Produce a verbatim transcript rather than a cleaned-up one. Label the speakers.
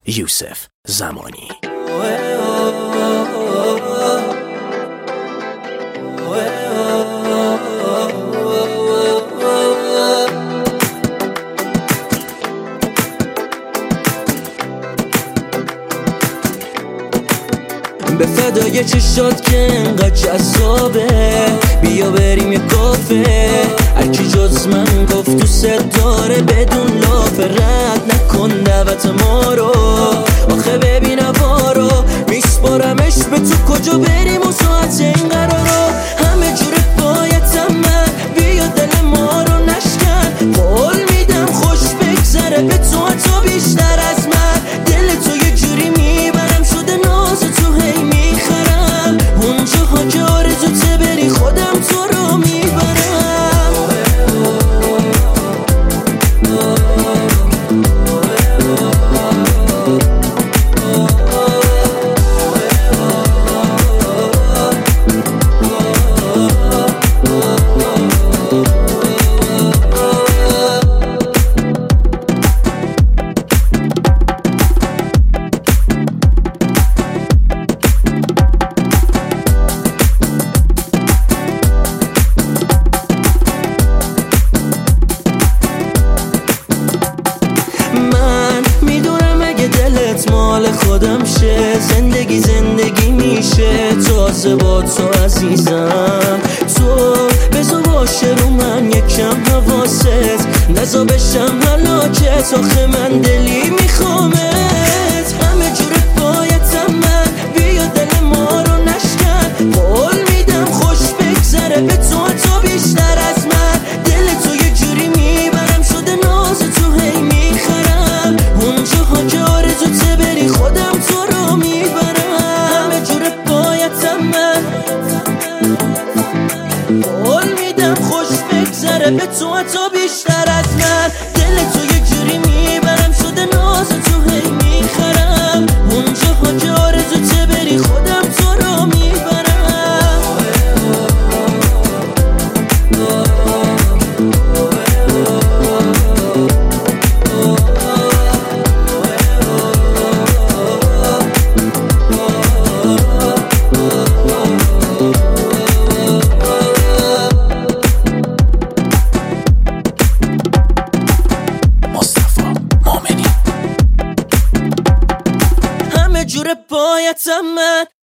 Speaker 1: یوسف زمانی.
Speaker 2: به فدای چشات که انقدر جذابه، بیا بریم یه کافه. هرکی جز من گفت تو ست داره بدون لاف، رد نکن دعوت ما رو. آخه ببین هوا رو میسپارمش به تو، کجا بریم و ساعت این قرارو. همه جور بایدم من، بیا دل ما رو نشکن. قول میدم خوش بگذره به تو حتی بیشتر از من. دل تو یه جوری میبرم شده ناز تو هی میخرم. اونجاها که آرزوته بری خودم تو رو میبرم. مال خودم شه، زندگی زندگی میشه تازه با تو عزیزم. تو بزا باشه رو من یکم حواست، نزا بشم هلاکت. آخه من دلی میخوامت، همه جور بایدم من. بیا دل ما رو نشکن، قول میدم خوش بگذره به تو حتی بیشتر از من. دل تو یه جوری میبرم شده ناز تو هی میخرم. اونجاها که آرزوته بری خودم تو رو میبرم. همه جور بایدم من، قول میدم خوش بگذره به تو حتی بیشتر از من. دل تو یه جوری میبرم شده ناز تو هی میخرم. اونجاها که آرزوته بری خودم تو رو میبرم. جور بایدم من